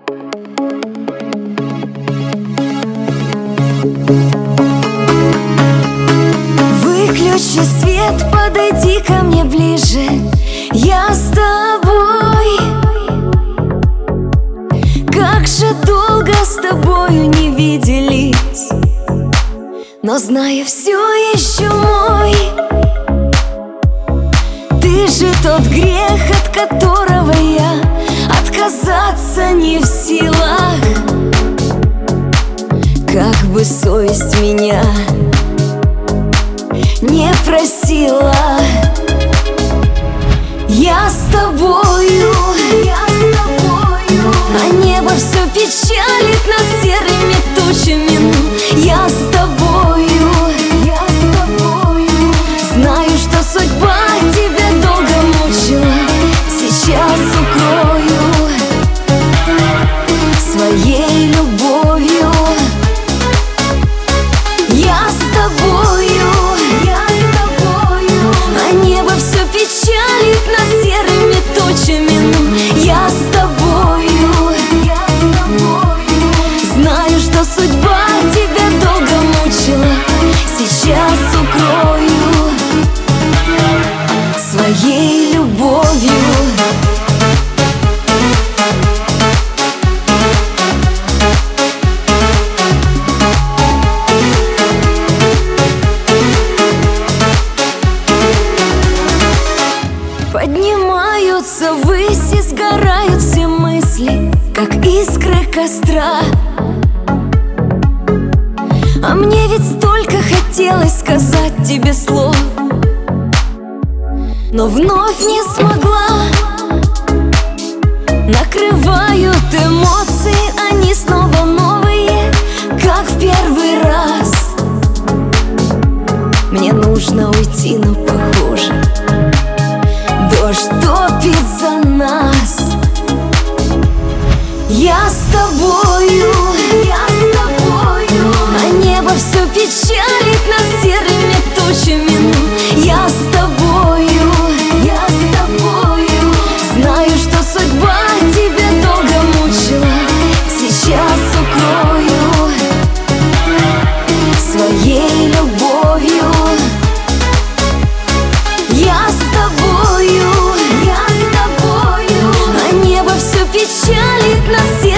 Выключи свет, подойди ко мне ближе. Я с тобой. Как же долго с тобою не виделись, но знаю, все еще мой. Ты же тот грех, от которого я отказаться не в силах. Как бы совесть меня не просила. Я с тобою, а небо все печалит нас серыми тучами. Я с тобою, знаю, что судьба тебя долго мучила. Сейчас укрою своей любовью. Я с тобою, а небо все печалит нас серыми тучами. Я с тобою, знаю, что судьба тебя долго мучила. Сейчас укрою своей любовью. Поднимаются ввысь и сгорают все мысли, как искры костра. А мне ведь столько хотелось сказать тебе слов, но вновь не смогла. Накрывают эмоции, они снова новые, как в первый раз. Мне нужно уйти, но похоже, дождь топит за нас. Я с тобою, а небо все печалит нас серыми тучами. Я с тобою, знаю, что судьба тебя долго мучила. Сейчас укрою своей любовью. Я с тобою, а небо все печалит нас.